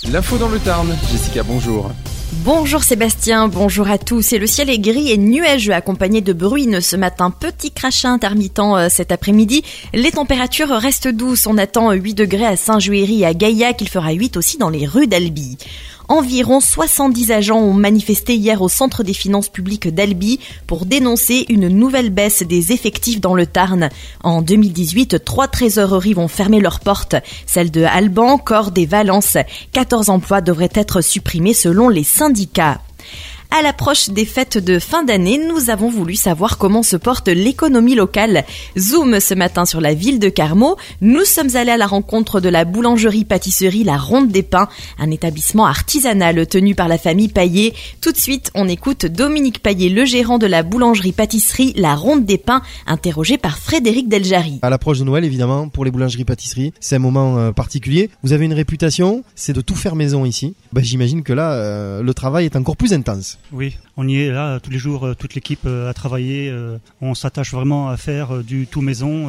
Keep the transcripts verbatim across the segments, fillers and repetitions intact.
L'info dans le Tarn, Jessica, bonjour. Bonjour Sébastien, bonjour à tous. Et le ciel est gris et nuageux accompagné de bruines ce matin. Petit crachat intermittent cet après-midi. Les températures restent douces. On attend huit degrés à Saint-Juéry et à Gaillac. Il fera huit aussi dans les rues d'Albi. Environ soixante-dix agents ont manifesté hier au centre des finances publiques d'Albi pour dénoncer une nouvelle baisse des effectifs dans le Tarn. En deux mille dix-huit, trois trésoreries vont fermer leurs portes. Celles de Alban, Cordes et Valence. quatorze emplois devraient être supprimés selon les syndicats. À l'approche des fêtes de fin d'année, nous avons voulu savoir comment se porte l'économie locale. Zoom ce matin sur la ville de Carmaux. Nous sommes allés à la rencontre de la boulangerie-pâtisserie La Ronde des Pins, un établissement artisanal tenu par la famille Paillet. Tout de suite, on écoute Dominique Paillet, le gérant de la boulangerie-pâtisserie La Ronde des Pins, interrogé par Frédéric Deljari. À l'approche de Noël, évidemment, pour les boulangeries-pâtisseries, c'est un moment euh, particulier. Vous avez une réputation, c'est de tout faire maison ici. Bah, j'imagine que là, euh, le travail est encore plus intense. Oui, on y est là tous les jours, toute l'équipe à travailler. On s'attache vraiment à faire du tout maison.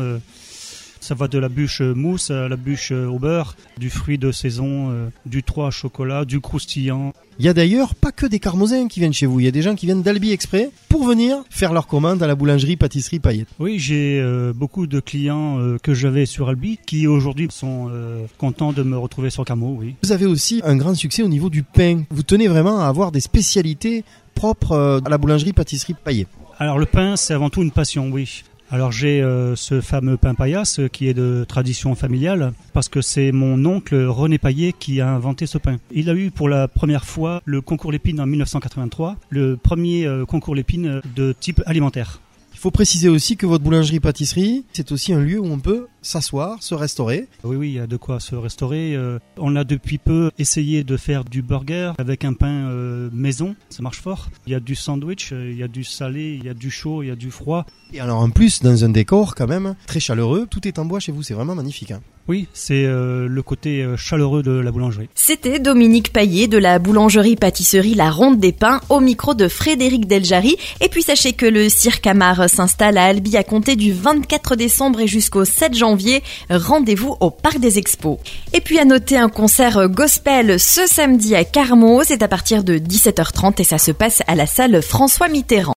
Ça va de la bûche mousse à la bûche au beurre, du fruit de saison, du trois chocolat, du croustillant. Il y a d'ailleurs pas que des Carmosiens qui viennent chez vous, il y a des gens qui viennent d'Albi exprès pour venir faire leur commande à la boulangerie-pâtisserie Paillet. Oui, j'ai euh, beaucoup de clients euh, que j'avais sur Albi qui aujourd'hui sont euh, contents de me retrouver sur Carmaux, oui. Vous avez aussi un grand succès au niveau du pain. Vous tenez vraiment à avoir des spécialités propres euh, à la boulangerie-pâtisserie Paillet. Alors le pain, c'est avant tout une passion, oui. Alors j'ai euh, ce fameux pain paillasse qui est de tradition familiale parce que c'est mon oncle René Paillet qui a inventé ce pain. Il a eu pour la première fois le concours Lépine en dix-neuf cent quatre-vingt-trois, le premier euh, concours Lépine de type alimentaire. Il faut préciser aussi que votre boulangerie-pâtisserie, c'est aussi un lieu où on peut s'asseoir, se restaurer. Oui, oui, il y a de quoi se restaurer. Euh, on a depuis peu essayé de faire du burger avec un pain euh, maison, ça marche fort. Il y a du sandwich, euh, il y a du salé, il y a du chaud, il y a du froid. Et alors en plus, dans un décor quand même très chaleureux, tout est en bois chez vous, c'est vraiment magnifique. Hein. Oui, c'est euh, le côté euh, chaleureux de la boulangerie. C'était Dominique Paillet de la boulangerie-pâtisserie La Ronde des Pins au micro de Frédéric Deljari. Et puis sachez que le Cirque Amar s'installe à Albi à compter du vingt-quatre décembre et jusqu'au sept janvier. Rendez-vous au Parc des Expos. Et puis à noter un concert gospel ce samedi à Carmaux. C'est à partir de dix-sept heures trente et ça se passe à la salle François Mitterrand.